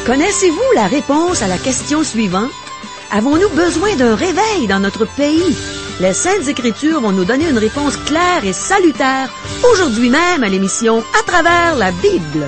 Connaissez-vous la réponse à la question suivante? Avons-nous besoin d'un réveil dans notre pays? Les Saintes Écritures vont nous donner une réponse claire et salutaire aujourd'hui même à l'émission À travers la Bible.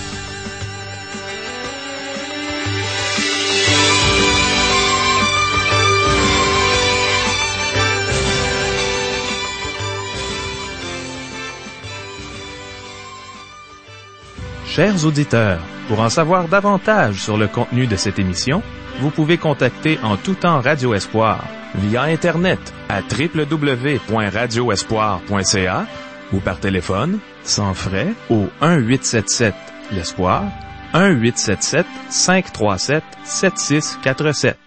Chers auditeurs, pour en savoir davantage sur le contenu de cette émission, vous pouvez contacter en tout temps Radio Espoir via Internet à www.radioespoir.ca ou par téléphone, sans frais, au 1-877-l'Espoir, 1-877-537-7647.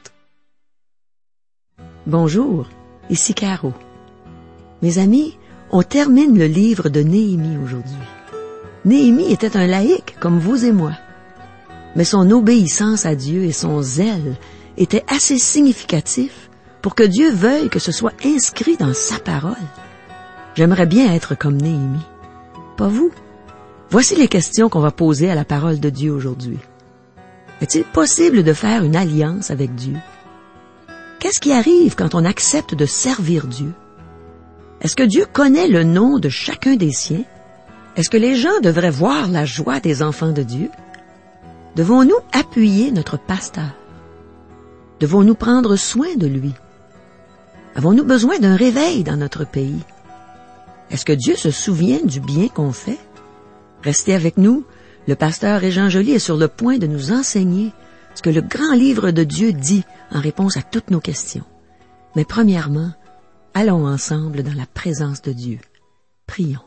Bonjour, ici Caro. Mes amis, on termine le livre de Néhémie aujourd'hui. Néhémie était un laïc comme vous et moi. Mais son obéissance à Dieu et son zèle étaient assez significatifs pour que Dieu veuille que ce soit inscrit dans sa parole. J'aimerais bien être comme Néhémie. Pas vous? Voici les questions qu'on va poser à la parole de Dieu aujourd'hui. Est-il possible de faire une alliance avec Dieu? Qu'est-ce qui arrive quand on accepte de servir Dieu? Est-ce que Dieu connaît le nom de chacun des siens? Est-ce que les gens devraient voir la joie des enfants de Dieu? Devons-nous appuyer notre pasteur? Devons-nous prendre soin de lui? Avons-nous besoin d'un réveil dans notre pays? Est-ce que Dieu se souvient du bien qu'on fait? Restez avec nous. Le pasteur Régent Joly est sur le point de nous enseigner ce que le grand livre de Dieu dit en réponse à toutes nos questions. Mais premièrement, allons ensemble dans la présence de Dieu. Prions.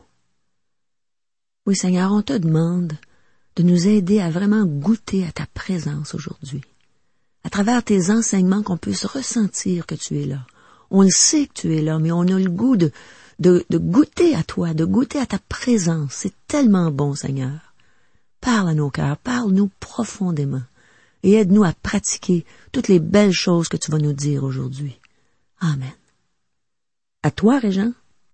Oui, Seigneur, on te demande de nous aider à vraiment goûter à ta présence aujourd'hui. À travers tes enseignements, qu'on puisse ressentir que tu es là. On le sait que tu es là, mais on a le goût de goûter à toi, de goûter à ta présence. C'est tellement bon, Seigneur. Parle à nos cœurs, parle-nous profondément et aide-nous à pratiquer toutes les belles choses que tu vas nous dire aujourd'hui. Amen. À toi, Régent.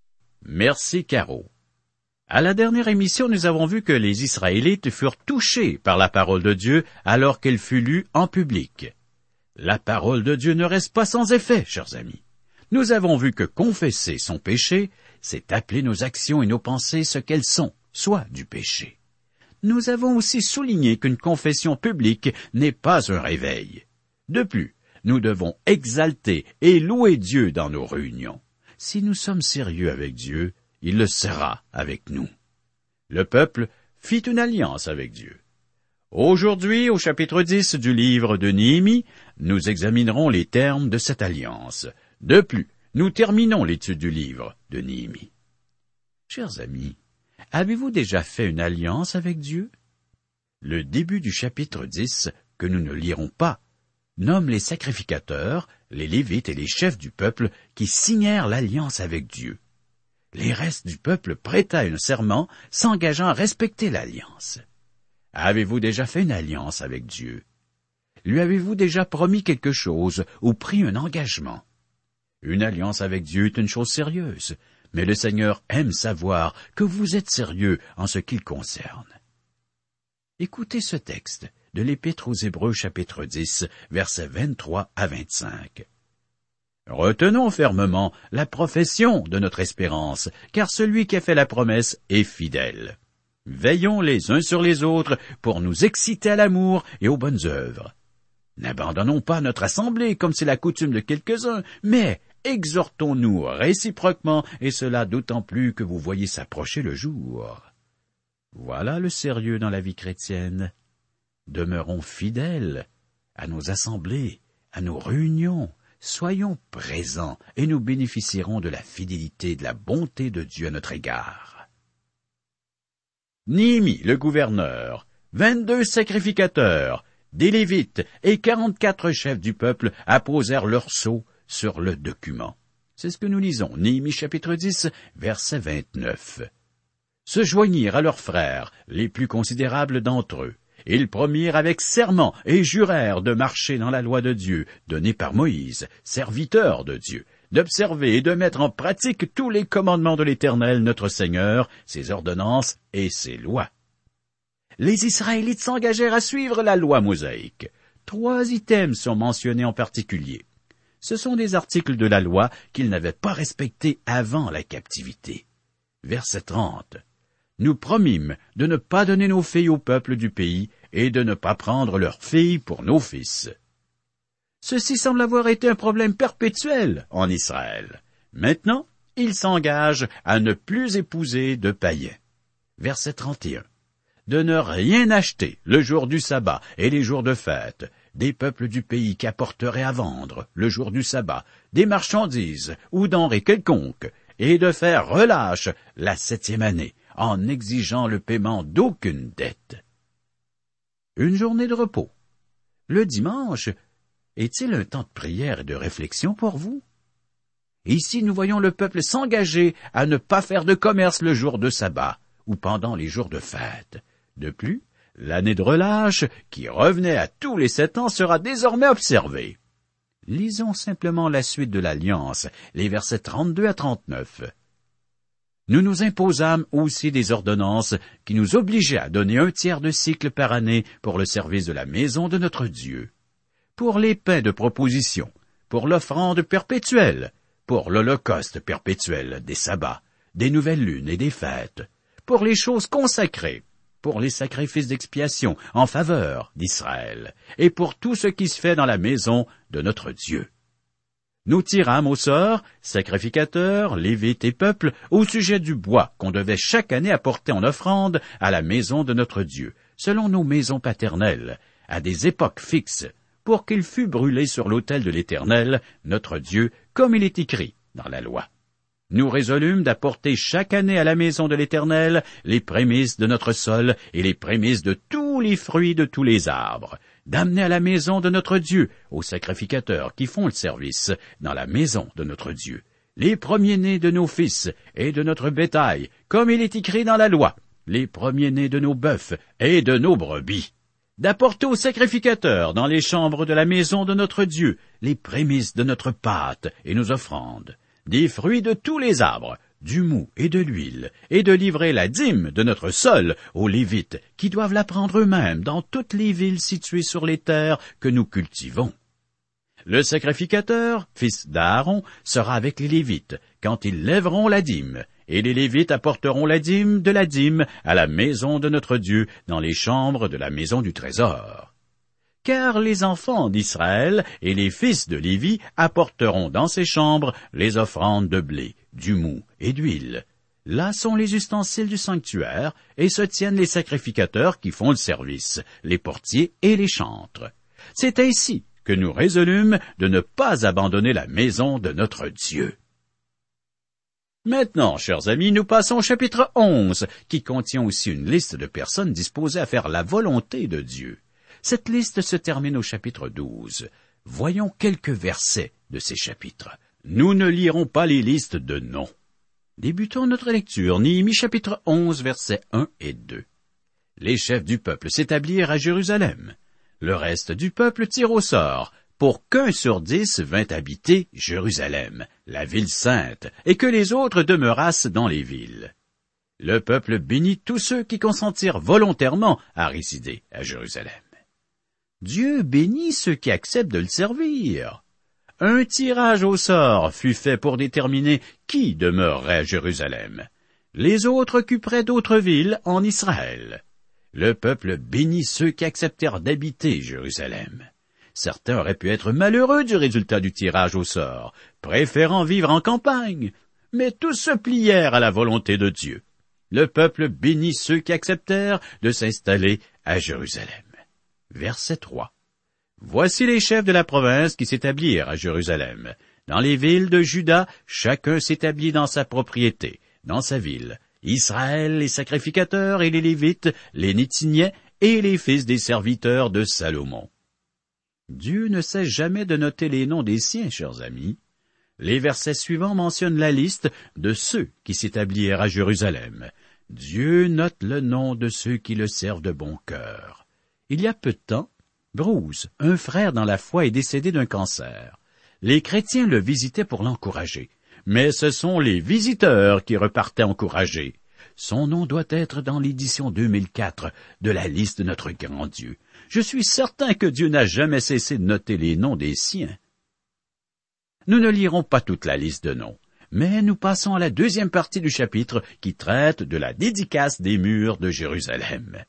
Merci, Caro. À la dernière émission, nous avons vu que les Israélites furent touchés par la parole de Dieu alors qu'elle fut lue en public. La parole de Dieu ne reste pas sans effet, chers amis. Nous avons vu que confesser son péché, c'est appeler nos actions et nos pensées ce qu'elles sont, soit du péché. Nous avons aussi souligné qu'une confession publique n'est pas un réveil. De plus, nous devons exalter et louer Dieu dans nos réunions. Si nous sommes sérieux avec Dieu, il le sera avec nous. Le peuple fit une alliance avec Dieu. Aujourd'hui, au chapitre 10 du livre de Néhémie, nous examinerons les termes de cette alliance. De plus, nous terminons l'étude du livre de Néhémie. Chers amis, avez-vous déjà fait une alliance avec Dieu? Le début du chapitre 10, que nous ne lirons pas, nomme les sacrificateurs, les Lévites et les chefs du peuple qui signèrent l'alliance avec Dieu. Les restes du peuple prêta un serment s'engageant à respecter l'alliance. Avez-vous déjà fait une alliance avec Dieu? Lui avez-vous déjà promis quelque chose ou pris un engagement? Une alliance avec Dieu est une chose sérieuse, mais le Seigneur aime savoir que vous êtes sérieux en ce qui le concerne. Écoutez ce texte de l'Épître aux Hébreux chapitre 10, versets 23 à 25. Retenons fermement la profession de notre espérance, car celui qui a fait la promesse est fidèle. Veillons les uns sur les autres pour nous exciter à l'amour et aux bonnes œuvres. N'abandonnons pas notre assemblée comme c'est la coutume de quelques-uns, mais exhortons-nous réciproquement, et cela d'autant plus que vous voyez s'approcher le jour. Voilà le sérieux dans la vie chrétienne. Demeurons fidèles à nos assemblées, à nos réunions. Soyons présents et nous bénéficierons de la fidélité et de la bonté de Dieu à notre égard. Néhémie, le gouverneur, 22 sacrificateurs, des Lévites et 44 chefs du peuple apposèrent leur sceau sur le document. C'est ce que nous lisons, Néhémie chapitre 10, verset 29. Se joignirent à leurs frères, les plus considérables d'entre eux. Ils promirent avec serment et jurèrent de marcher dans la loi de Dieu, donnée par Moïse, serviteur de Dieu, d'observer et de mettre en pratique tous les commandements de l'Éternel notre Seigneur, ses ordonnances et ses lois. Les Israélites s'engagèrent à suivre la loi mosaïque. 3 items sont mentionnés en particulier. Ce sont des articles de la loi qu'ils n'avaient pas respectés avant la captivité. Verset 30. Nous promîmes de ne pas donner nos filles au peuple du pays et de ne pas prendre leurs filles pour nos fils. Ceci semble avoir été un problème perpétuel en Israël. Maintenant, ils s'engagent à ne plus épouser de païens. Verset 31. De ne rien acheter le jour du sabbat et les jours de fête, des peuples du pays qui apporteraient à vendre le jour du sabbat, des marchandises ou denrées quelconques, et de faire relâche la 7e année, en exigeant le paiement d'aucune dette. Une journée de repos. Le dimanche, est-il un temps de prière et de réflexion pour vous? Ici, nous voyons le peuple s'engager à ne pas faire de commerce le jour de sabbat ou pendant les jours de fête. De plus, l'année de relâche, qui revenait à tous les 7 ans, sera désormais observée. Lisons simplement la suite de l'Alliance, les versets 32 à 39. Nous nous imposâmes aussi des ordonnances qui nous obligeaient à donner 1/3 de cycle par année pour le service de la maison de notre Dieu, pour les pains de proposition, pour l'offrande perpétuelle, pour l'holocauste perpétuel des sabbats, des nouvelles lunes et des fêtes, pour les choses consacrées, pour les sacrifices d'expiation en faveur d'Israël, et pour tout ce qui se fait dans la maison de notre Dieu. Nous tirâmes au sort, sacrificateurs, lévites et peuples, au sujet du bois qu'on devait chaque année apporter en offrande à la maison de notre Dieu, selon nos maisons paternelles, à des époques fixes, pour qu'il fût brûlé sur l'autel de l'Éternel, notre Dieu, comme il est écrit dans la loi. Nous résolûmes d'apporter chaque année à la maison de l'Éternel les prémices de notre sol et les prémices de tous les fruits de tous les arbres, d'amener à la maison de notre Dieu, aux sacrificateurs qui font le service dans la maison de notre Dieu, les premiers-nés de nos fils et de notre bétail, comme il est écrit dans la loi, les premiers-nés de nos bœufs et de nos brebis, d'apporter aux sacrificateurs dans les chambres de la maison de notre Dieu les prémices de notre pâte et nos offrandes, des fruits de tous les arbres, du mou et de l'huile, et de livrer la dîme de notre sol aux Lévites, qui doivent la prendre eux-mêmes dans toutes les villes situées sur les terres que nous cultivons. Le sacrificateur, fils d'Aaron, sera avec les Lévites, quand ils lèveront la dîme, et les Lévites apporteront la dîme de la dîme à la maison de notre Dieu, dans les chambres de la maison du trésor. Car les enfants d'Israël et les fils de Lévi apporteront dans ces chambres les offrandes de blé, du mou et d'huile. Là sont les ustensiles du sanctuaire, et se tiennent les sacrificateurs qui font le service, les portiers et les chantres. C'est ainsi que nous résolûmes de ne pas abandonner la maison de notre Dieu. Maintenant, chers amis, nous passons au chapitre 11, qui contient aussi une liste de personnes disposées à faire la volonté de Dieu. Cette liste se termine au chapitre 12. Voyons quelques versets de ces chapitres. Nous ne lirons pas les listes de noms. Débutons notre lecture, Néhémie chapitre 11, versets 1 et 2. Les chefs du peuple s'établirent à Jérusalem. Le reste du peuple tire au sort, pour qu'1 sur 10 vint habiter Jérusalem, la ville sainte, et que les autres demeurassent dans les villes. Le peuple bénit tous ceux qui consentirent volontairement à résider à Jérusalem. Dieu bénit ceux qui acceptent de le servir. Un tirage au sort fut fait pour déterminer qui demeurerait à Jérusalem. Les autres occuperaient d'autres villes en Israël. Le peuple bénit ceux qui acceptèrent d'habiter Jérusalem. Certains auraient pu être malheureux du résultat du tirage au sort, préférant vivre en campagne, mais tous se plièrent à la volonté de Dieu. Le peuple bénit ceux qui acceptèrent de s'installer à Jérusalem. Verset 3. Voici les chefs de la province qui s'établirent à Jérusalem. Dans les villes de Juda, chacun s'établit dans sa propriété, dans sa ville. Israël, les sacrificateurs et les Lévites, les Néthiniens et les fils des serviteurs de Salomon. Dieu ne cesse jamais de noter les noms des siens, chers amis. Les versets suivants mentionnent la liste de ceux qui s'établirent à Jérusalem. Dieu note le nom de ceux qui le servent de bon cœur. Il y a peu de temps, Bruce, un frère dans la foi, est décédé d'un cancer. Les chrétiens le visitaient pour l'encourager, mais ce sont les visiteurs qui repartaient encouragés. son nom doit être dans l'édition 2004 de la liste de notre grand Dieu. Je suis certain que Dieu n'a jamais cessé de noter les noms des siens. Nous ne lirons pas toute la liste de noms, mais nous passons à la deuxième partie du chapitre qui traite de la dédicace des murs de Jérusalem.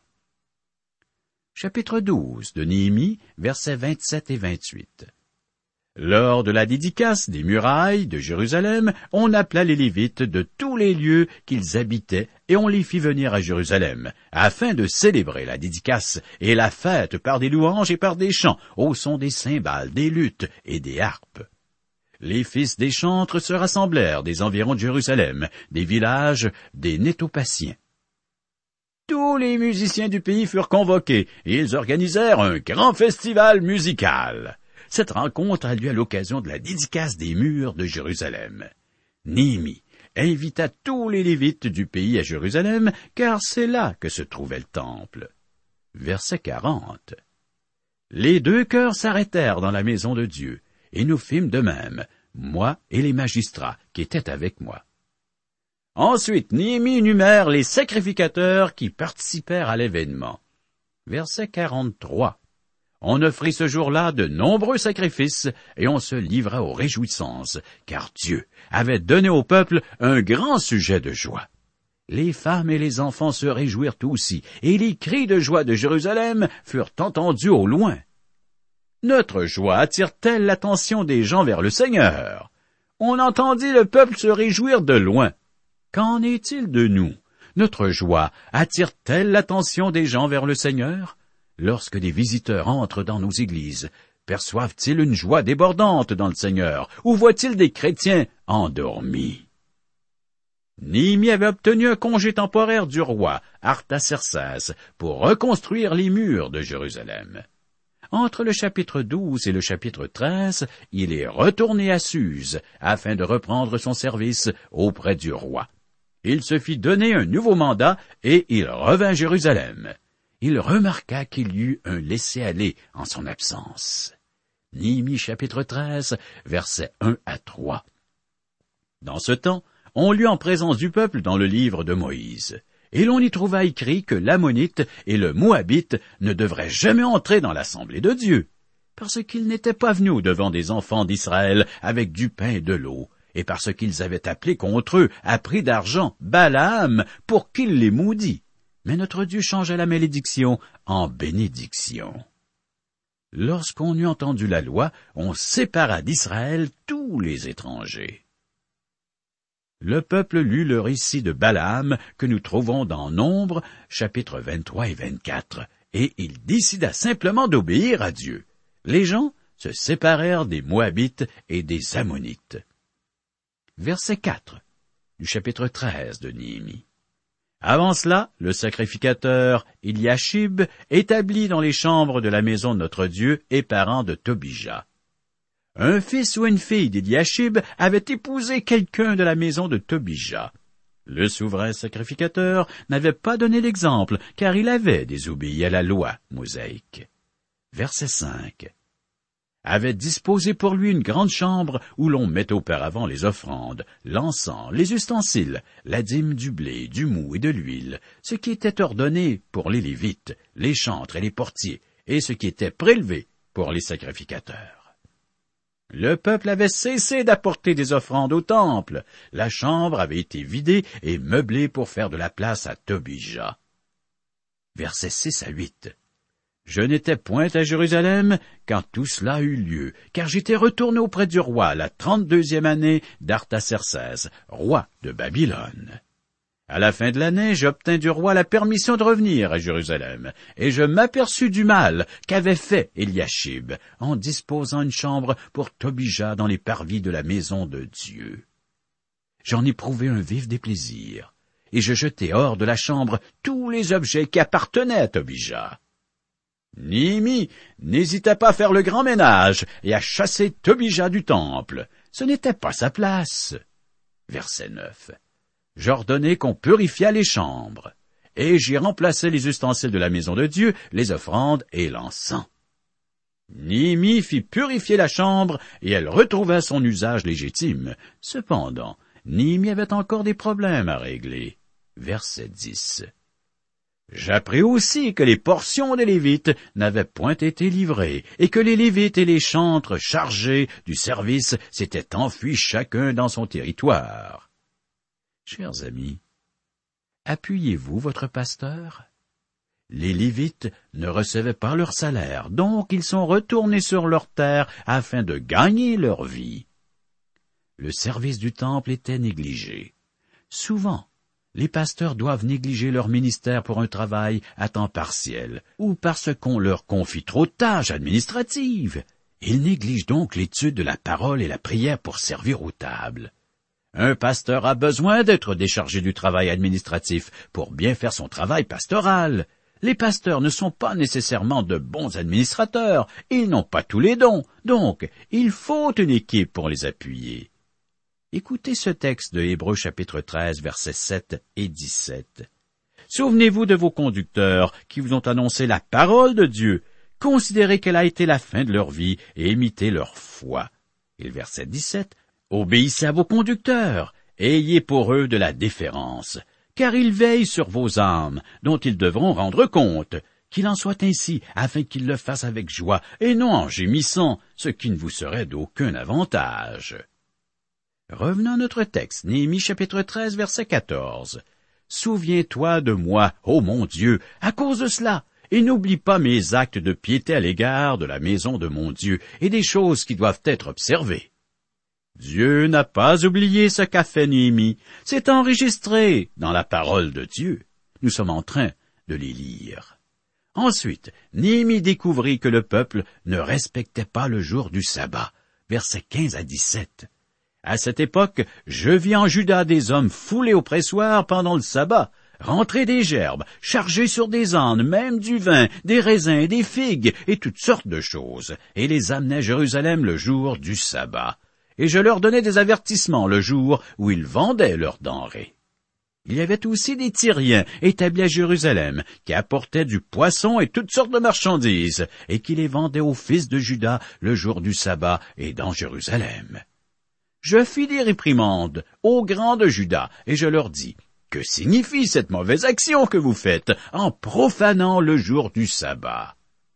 Chapitre 12 de Néhémie, versets 27 et 28. Lors de la dédicace des murailles de Jérusalem, on appela les Lévites de tous les lieux qu'ils habitaient et on les fit venir à Jérusalem, afin de célébrer la dédicace et la fête par des louanges et par des chants, au son des cymbales, des luttes et des harpes. Les fils des chantres se rassemblèrent des environs de Jérusalem, des villages des Nétopaciens. Tous les musiciens du pays furent convoqués et ils organisèrent un grand festival musical. Cette rencontre a lieu à l'occasion de la dédicace des murs de Jérusalem. Néhémie invita tous les Lévites du pays à Jérusalem, car c'est là que se trouvait le temple. Verset 40. Les deux chœurs s'arrêtèrent dans la maison de Dieu, et nous fîmes de même, moi et les magistrats qui étaient avec moi. Ensuite, Néhémie énumère les sacrificateurs qui participèrent à l'événement. Verset 43. On offrit ce jour-là de nombreux sacrifices et on se livra aux réjouissances, car Dieu avait donné au peuple un grand sujet de joie. Les femmes et les enfants se réjouirent aussi, et les cris de joie de Jérusalem furent entendus au loin. Notre joie attire-t-elle l'attention des gens vers le Seigneur? On entendit le peuple se réjouir de loin. Qu'en est-il de nous? Notre joie attire-t-elle l'attention des gens vers le Seigneur? Lorsque des visiteurs entrent dans nos églises, perçoivent-ils une joie débordante dans le Seigneur, ou voient-ils des chrétiens endormis? Néhémie avait obtenu un congé temporaire du roi Artaxerxès pour reconstruire les murs de Jérusalem. Entre le chapitre 12 et le chapitre 13, il est retourné à Suse afin de reprendre son service auprès du roi. Il se fit donner un nouveau mandat et il revint à Jérusalem. Il remarqua qu'il y eut un laisser-aller en son absence. Néhémie chapitre 13, versets 1 à 3. Dans ce temps, on lut en présence du peuple dans le livre de Moïse, et l'on y trouva écrit que l'Ammonite et le Moabite ne devraient jamais entrer dans l'assemblée de Dieu, parce qu'ils n'étaient pas venus au-devant des enfants d'Israël avec du pain et de l'eau, et parce qu'ils avaient appelé contre eux, à prix d'argent, Balaam, pour qu'il les maudît. Mais notre Dieu changea la malédiction en bénédiction. Lorsqu'on eut entendu la loi, on sépara d'Israël tous les étrangers. Le peuple lut le récit de Balaam que nous trouvons dans Nombre, chapitres 23 et 24, et il décida simplement d'obéir à Dieu. Les gens se séparèrent des Moabites et des Ammonites. Verset 4 du chapitre 13 de Néhémie. Avant cela, le sacrificateur Eliashib établit dans les chambres de la maison de notre Dieu et parent de Tobija. Un fils ou une fille d'Eliashib avait épousé quelqu'un de la maison de Tobija. Le souverain sacrificateur n'avait pas donné l'exemple, car il avait désobéi à la loi mosaïque. Verset 5. Avait disposé pour lui une grande chambre où l'on mettait auparavant les offrandes, l'encens, les ustensiles, la dîme du blé, du mou et de l'huile, ce qui était ordonné pour les Lévites, les chantres et les portiers, et ce qui était prélevé pour les sacrificateurs. Le peuple avait cessé d'apporter des offrandes au temple. La chambre avait été vidée et meublée pour faire de la place à Tobija. Versets 6 à 8. Je n'étais point à Jérusalem quand tout cela eut lieu, car j'étais retourné auprès du roi la 32e année d'Artaxerxès, roi de Babylone. À la fin de l'année, j'obtins du roi la permission de revenir à Jérusalem, et je m'aperçus du mal qu'avait fait Eliashib, en disposant une chambre pour Tobija dans les parvis de la maison de Dieu. J'en éprouvai un vif déplaisir, et je jetai hors de la chambre tous les objets qui appartenaient à Tobija. Néhémie n'hésita pas à faire le grand ménage et à chasser Tobija du temple. Ce n'était pas sa place. Verset 9. J'ordonnai qu'on purifiât les chambres, et j'y remplaçai les ustensiles de la maison de Dieu, les offrandes et l'encens. Néhémie fit purifier la chambre, et elle retrouva son usage légitime. Cependant, Néhémie avait encore des problèmes à régler. verset 10. J'appris aussi que les portions des Lévites n'avaient point été livrées, et que les Lévites et les chantres chargés du service s'étaient enfuis chacun dans son territoire. Chers amis, appuyez-vous votre pasteur? Les Lévites ne recevaient pas leur salaire, donc ils sont retournés sur leur terre afin de gagner leur vie. Le service du temple était négligé. Souvent, les pasteurs doivent négliger leur ministère pour un travail à temps partiel, ou parce qu'on leur confie trop de tâches administratives. Ils négligent donc l'étude de la parole et la prière pour servir aux tables. Un pasteur a besoin d'être déchargé du travail administratif pour bien faire son travail pastoral. Les pasteurs ne sont pas nécessairement de bons administrateurs, ils n'ont pas tous les dons, donc il faut une équipe pour les appuyer. Écoutez ce texte de Hébreux chapitre 13, versets 7 et 17. Souvenez-vous de vos conducteurs qui vous ont annoncé la parole de Dieu. Considérez quelle a été la fin de leur vie et imitez leur foi. Et le verset 17. Obéissez à vos conducteurs, ayez pour eux de la déférence, car ils veillent sur vos âmes, dont ils devront rendre compte. Qu'il en soit ainsi, afin qu'ils le fassent avec joie, et non en gémissant, ce qui ne vous serait d'aucun avantage. Revenons à notre texte, Néhémie chapitre 13, verset 14. « Souviens-toi de moi, ô mon Dieu, à cause de cela, et n'oublie pas mes actes de piété à l'égard de la maison de mon Dieu et des choses qui doivent être observées. » Dieu n'a pas oublié ce qu'a fait Néhémie. C'est enregistré dans la parole de Dieu. Nous sommes en train de les lire. Ensuite, Néhémie découvrit que le peuple ne respectait pas le jour du sabbat. Versets 15 à 17. À cette époque, je vis en Juda des hommes foulés au pressoir pendant le sabbat, rentrer des gerbes, charger sur des ânes, même du vin, des raisins, des figues et toutes sortes de choses, et les amenaient à Jérusalem le jour du sabbat. Et je leur donnais des avertissements le jour où ils vendaient leurs denrées. Il y avait aussi des Tyriens établis à Jérusalem, qui apportaient du poisson et toutes sortes de marchandises, et qui les vendaient aux fils de Juda le jour du sabbat et dans Jérusalem. Je fis des réprimandes aux grands de Juda, et je leur dis, « Que signifie cette mauvaise action que vous faites en profanant le jour du sabbat? »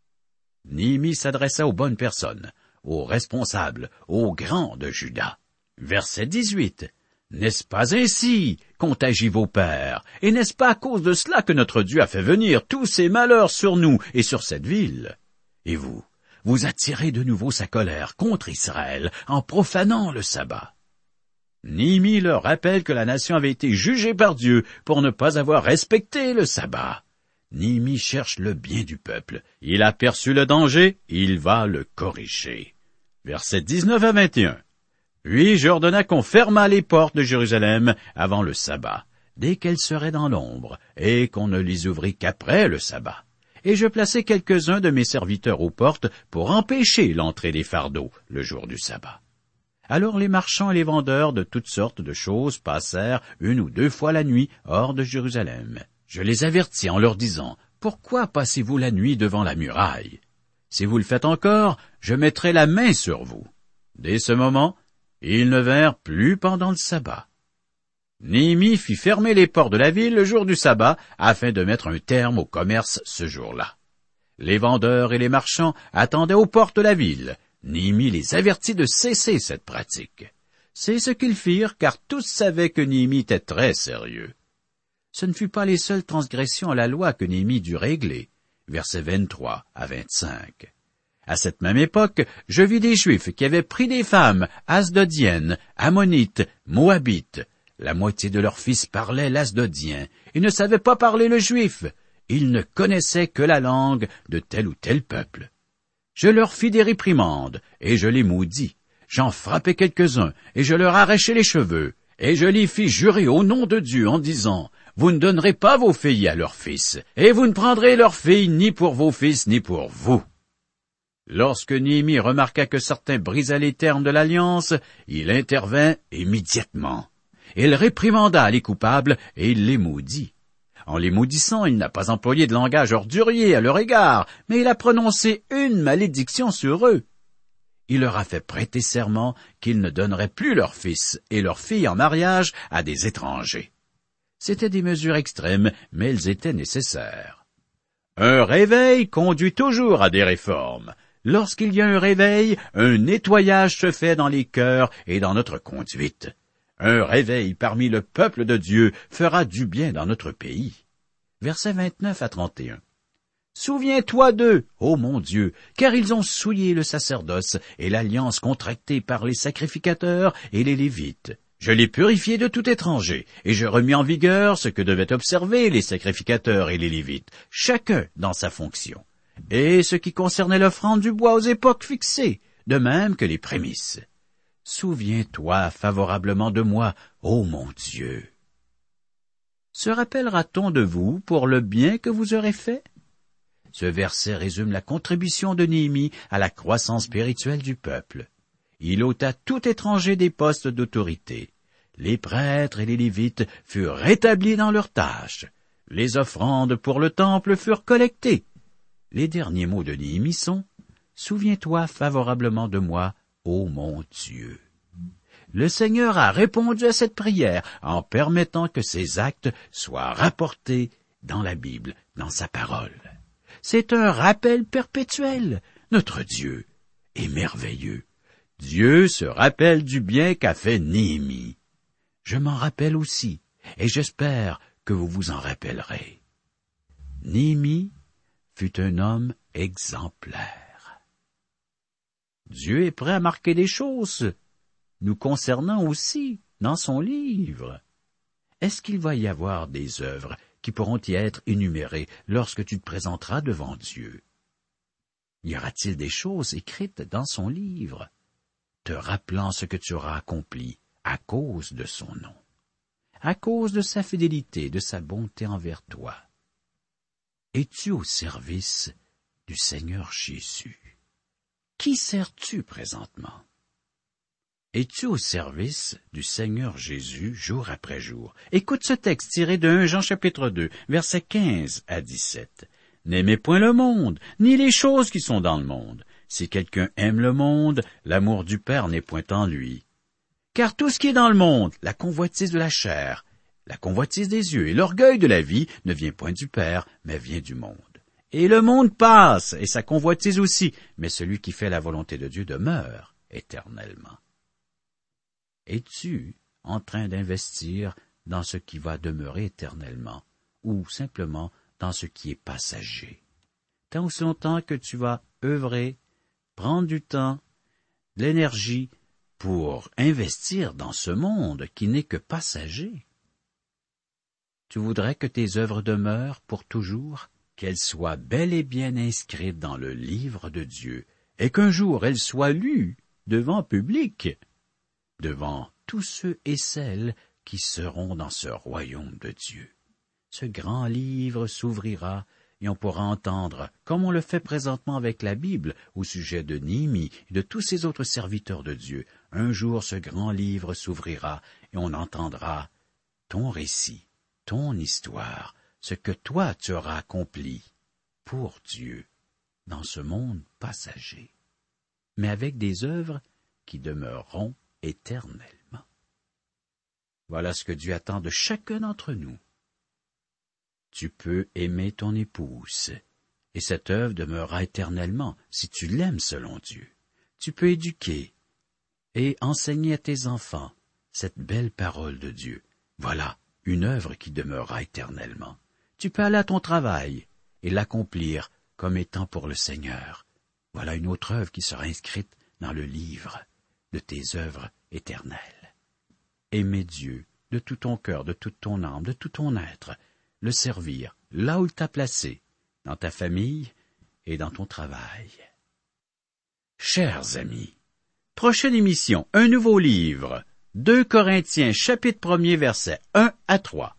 Néhémie s'adressa aux bonnes personnes, aux responsables, aux grands de Juda. Verset 18. « N'est-ce pas ainsi qu'ont agi vos pères, et n'est-ce pas à cause de cela que notre Dieu a fait venir tous ces malheurs sur nous et sur cette ville? Et vous attirez de nouveau sa colère contre Israël en profanant le sabbat. » Néhémie leur rappelle que la nation avait été jugée par Dieu pour ne pas avoir respecté le sabbat. Néhémie cherche le bien du peuple. Il a perçu le danger, il va le corriger. Versets 19 à 21. « Puis j'ordonna qu'on fermât les portes de Jérusalem avant le sabbat, dès qu'elles seraient dans l'ombre, et qu'on ne les ouvrit qu'après le sabbat. Et je plaçai quelques-uns de mes serviteurs aux portes pour empêcher l'entrée des fardeaux le jour du sabbat. Alors les marchands et les vendeurs de toutes sortes de choses passèrent 1 ou 2 fois la nuit hors de Jérusalem. Je les avertis en leur disant, « Pourquoi passez-vous la nuit devant la muraille? Si vous le faites encore, je mettrai la main sur vous. » Dès ce moment, ils ne vinrent plus pendant le sabbat. Néhémie fit fermer les portes de la ville le jour du sabbat afin de mettre un terme au commerce ce jour-là. Les vendeurs et les marchands attendaient aux portes de la ville. Néhémie les avertit de cesser cette pratique. C'est ce qu'ils firent, car tous savaient que Néhémie était très sérieux. Ce ne fut pas les seules transgressions à la loi que Néhémie dut régler. Versets 23 à 25. À cette même époque, je vis des Juifs qui avaient pris des femmes asdodiennes, ammonites, moabites. La moitié de leurs fils parlaient l'asdodien et ne savaient pas parler le juif. Ils ne connaissaient que la langue de tel ou tel peuple. Je leur fis des réprimandes, et je les maudis. J'en frappai quelques-uns, et je leur arrachai les cheveux. Et je les fis jurer au nom de Dieu en disant, « Vous ne donnerez pas vos filles à leurs fils, et vous ne prendrez leurs filles ni pour vos fils ni pour vous. » Lorsque Néhémie remarqua que certains brisaient les termes de l'alliance, il intervint immédiatement. Il réprimanda les coupables et il les maudit. En les maudissant, il n'a pas employé de langage ordurier à leur égard, mais il a prononcé une malédiction sur eux. Il leur a fait prêter serment qu'ils ne donneraient plus leurs fils et leurs filles en mariage à des étrangers. C'étaient des mesures extrêmes, mais elles étaient nécessaires. Un réveil conduit toujours à des réformes. Lorsqu'il y a un réveil, un nettoyage se fait dans les cœurs et dans notre conduite. Un réveil parmi le peuple de Dieu fera du bien dans notre pays. Versets 29 à 31. Souviens-toi d'eux, ô mon Dieu, car ils ont souillé le sacerdoce et l'alliance contractée par les sacrificateurs et les Lévites. Je l'ai purifié de tout étranger, et je remis en vigueur ce que devaient observer les sacrificateurs et les Lévites, chacun dans sa fonction, et ce qui concernait l'offrande du bois aux époques fixées, de même que les prémices. Souviens-toi favorablement de moi, ô mon Dieu. Se rappellera-t-on de vous pour le bien que vous aurez fait? Ce verset résume la contribution de Néhémie à la croissance spirituelle du peuple. Il ôta tout étranger des postes d'autorité. Les prêtres et les Lévites furent rétablis dans leurs tâches. Les offrandes pour le temple furent collectées. Les derniers mots de Néhémie sont « Souviens-toi favorablement de moi, ô mon Dieu ». Le Seigneur a répondu à cette prière en permettant que ces actes soient rapportés dans la Bible, dans sa parole. C'est un rappel perpétuel. Notre Dieu est merveilleux. Dieu se rappelle du bien qu'a fait Néhémie. Je m'en rappelle aussi, et j'espère que vous vous en rappellerez. Néhémie fut un homme exemplaire. Dieu est prêt à marquer des choses nous concernant aussi dans son livre. Est-ce qu'il va y avoir des œuvres qui pourront y être énumérées lorsque tu te présenteras devant Dieu? Y aura-t-il des choses écrites dans son livre, te rappelant ce que tu auras accompli à cause de son nom, à cause de sa fidélité, de sa bonté envers toi? Es-tu au service du Seigneur Jésus? Qui sers-tu présentement? Es-tu au service du Seigneur Jésus jour après jour? Écoute ce texte tiré de 1 Jean chapitre 2, versets 15 à 17. N'aimez point le monde, ni les choses qui sont dans le monde. Si quelqu'un aime le monde, l'amour du Père n'est point en lui. Car tout ce qui est dans le monde, la convoitise de la chair, la convoitise des yeux et l'orgueil de la vie ne vient point du Père, mais vient du monde. Et le monde passe, et sa convoitise aussi, mais celui qui fait la volonté de Dieu demeure éternellement. Es-tu en train d'investir dans ce qui va demeurer éternellement, ou simplement dans ce qui est passager? Tant aussi longtemps que tu vas œuvrer, prendre du temps, de l'énergie pour investir dans ce monde qui n'est que passager. Tu voudrais que tes œuvres demeurent pour toujours, qu'elles soient bel et bien inscrites dans le livre de Dieu, et qu'un jour elles soient lues devant public, devant tous ceux et celles qui seront dans ce royaume de Dieu. Ce grand livre s'ouvrira et on pourra entendre, comme on le fait présentement avec la Bible, au sujet de Néhémie et de tous ces autres serviteurs de Dieu. Un jour ce grand livre s'ouvrira et on entendra ton récit, ton histoire, ce que toi tu auras accompli pour Dieu dans ce monde passager, mais avec des œuvres qui demeureront éternellement. Voilà ce que Dieu attend de chacun d'entre nous. Tu peux aimer ton épouse, et cette œuvre demeurera éternellement si tu l'aimes selon Dieu. Tu peux éduquer et enseigner à tes enfants cette belle parole de Dieu. Voilà une œuvre qui demeurera éternellement. Tu peux aller à ton travail et l'accomplir comme étant pour le Seigneur. Voilà une autre œuvre qui sera inscrite dans le livre de tes œuvres éternelles. Aimer Dieu de tout ton cœur, de toute ton âme, de tout ton être, le servir là où il t'a placé, dans ta famille et dans ton travail. Chers amis, prochaine émission, un nouveau livre, 2 Corinthiens, chapitre 1er, versets 1 à 3.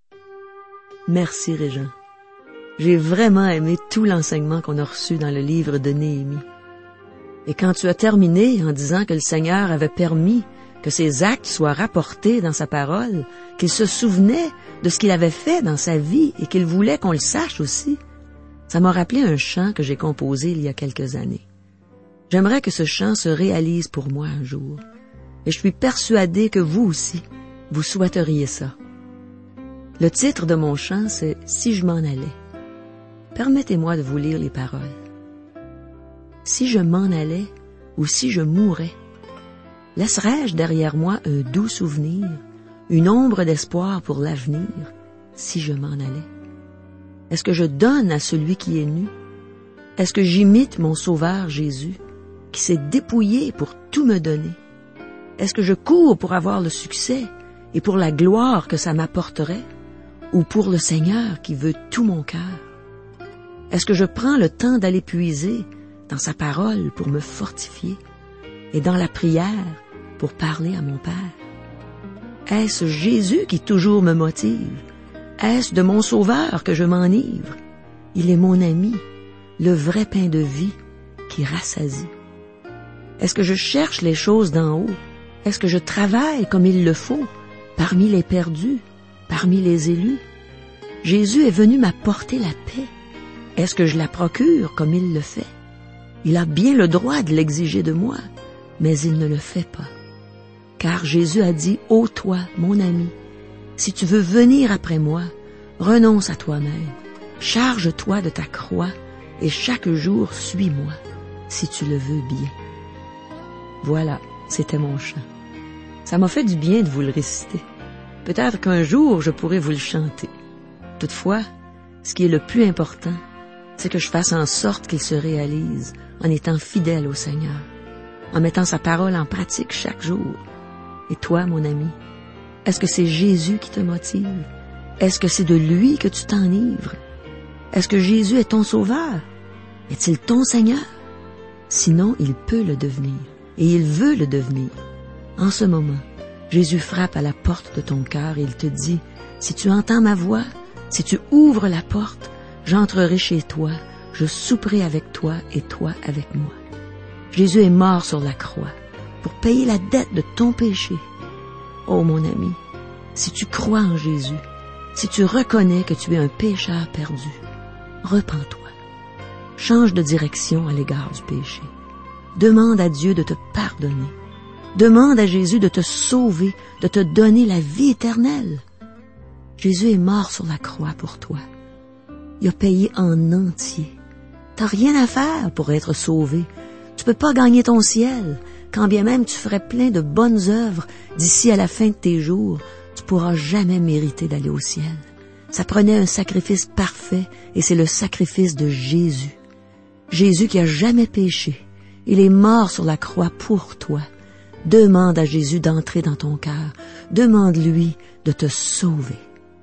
Merci, Régent. J'ai vraiment aimé tout l'enseignement qu'on a reçu dans le livre de Néhémie. Et quand tu as terminé en disant que le Seigneur avait permis que ses actes soient rapportés dans sa parole, qu'il se souvenait de ce qu'il avait fait dans sa vie et qu'il voulait qu'on le sache aussi, ça m'a rappelé un chant que j'ai composé il y a quelques années. J'aimerais que ce chant se réalise pour moi un jour. Et je suis persuadée que vous aussi, vous souhaiteriez ça. Le titre de mon chant, c'est « Si je m'en allais ». Permettez-moi de vous lire les paroles. Si je m'en allais ou si je mourais, laisserais-je derrière moi un doux souvenir, une ombre d'espoir pour l'avenir, si je m'en allais? Est-ce que je donne à celui qui est nu? Est-ce que j'imite mon Sauveur Jésus, qui s'est dépouillé pour tout me donner? Est-ce que je cours pour avoir le succès et pour la gloire que ça m'apporterait, ou pour le Seigneur qui veut tout mon cœur? Est-ce que je prends le temps d'aller puiser dans sa parole pour me fortifier et dans la prière pour parler à mon Père? Est-ce Jésus qui toujours me motive? Est-ce de mon Sauveur que je m'enivre? Il est mon ami, le vrai pain de vie qui rassasie. Est-ce que je cherche les choses d'en haut? Est-ce que je travaille comme il le faut, parmi les perdus, parmi les élus? Jésus est venu m'apporter la paix. Est-ce que je la procure comme il le fait? Il a bien le droit de l'exiger de moi, mais il ne le fait pas. Car Jésus a dit, « Ô toi, mon ami, si tu veux venir après moi, renonce à toi-même, charge-toi de ta croix et chaque jour suis-moi, si tu le veux bien. » Voilà, c'était mon chant. Ça m'a fait du bien de vous le réciter. Peut-être qu'un jour, je pourrai vous le chanter. Toutefois, ce qui est le plus important, c'est que je fasse en sorte qu'il se réalise en étant fidèle au Seigneur, en mettant sa parole en pratique chaque jour. Et toi, mon ami, est-ce que c'est Jésus qui te motive? Est-ce que c'est de lui que tu t'enivres? Est-ce que Jésus est ton Sauveur? Est-il ton Seigneur? Sinon, il peut le devenir, et il veut le devenir. En ce moment, Jésus frappe à la porte de ton cœur et il te dit, « Si tu entends ma voix, si tu ouvres la porte, j'entrerai chez toi, je souperai avec toi et toi avec moi. » Jésus est mort sur la croix pour payer la dette de ton péché. Oh mon ami, si tu crois en Jésus, si tu reconnais que tu es un pécheur perdu, repens-toi. Change de direction à l'égard du péché. Demande à Dieu de te pardonner. Demande à Jésus de te sauver, de te donner la vie éternelle. Jésus est mort sur la croix pour toi. Il a payé en entier. T'as rien à faire pour être sauvé. Tu peux pas gagner ton ciel. Quand bien même tu ferais plein de bonnes œuvres d'ici à la fin de tes jours, tu pourras jamais mériter d'aller au ciel. Ça prenait un sacrifice parfait et c'est le sacrifice de Jésus. Jésus qui a jamais péché. Il est mort sur la croix pour toi. Demande à Jésus d'entrer dans ton cœur. Demande-lui de te sauver.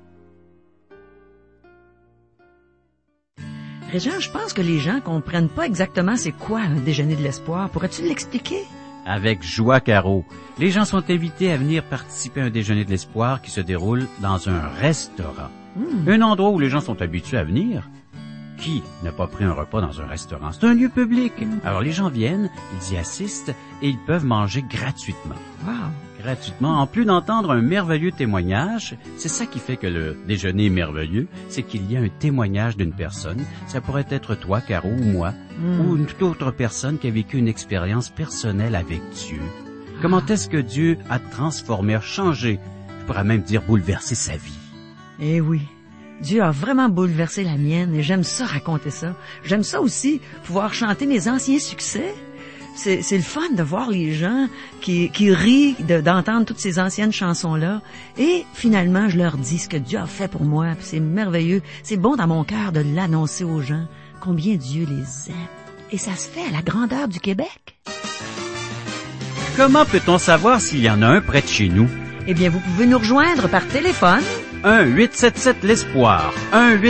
Régent, je pense que les gens comprennent pas exactement c'est quoi un déjeuner de l'espoir. Pourrais-tu l'expliquer? Avec joie, Caro. Les gens sont invités à venir participer à un déjeuner de l'espoir qui se déroule dans un restaurant. Un endroit où les gens sont habitués à venir. Qui n'a pas pris un repas dans un restaurant? C'est un lieu public. Alors les gens viennent, ils y assistent et ils peuvent manger gratuitement. Wow! Gratuitement, en plus d'entendre un merveilleux témoignage. C'est ça qui fait que le déjeuner est merveilleux, c'est qu'il y a un témoignage d'une personne. Ça pourrait être toi, Caro, ou moi, ou une toute autre personne qui a vécu une expérience personnelle avec Dieu. Comment est-ce que Dieu a transformé, a changé, je pourrais même dire bouleversé sa vie. Eh oui, Dieu a vraiment bouleversé la mienne et j'aime ça raconter ça. J'aime ça aussi, pouvoir chanter mes anciens succès. C'est le fun de voir les gens qui rient d'entendre toutes ces anciennes chansons-là. Et finalement, je leur dis ce que Dieu a fait pour moi. Puis c'est merveilleux. C'est bon dans mon cœur de l'annoncer aux gens, combien Dieu les aime. Et ça se fait à la grandeur du Québec. Comment peut-on savoir s'il y en a un près de chez nous? Eh bien, vous pouvez nous rejoindre par téléphone. 1-877-L'Espoir,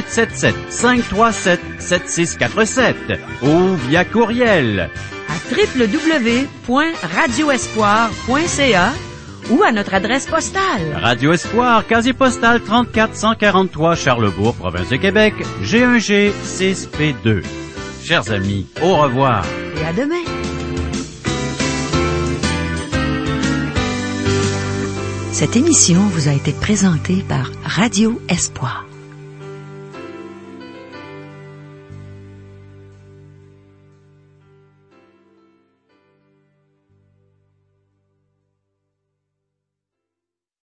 1-877-537-7647 ou via courriel à www.radioespoir.ca ou à notre adresse postale. Radio Espoir, casier postal 34 Charlebourg, province de Québec, G1G 6P2. Chers amis, au revoir. Et à demain. Cette émission vous a été présentée par Radio Espoir.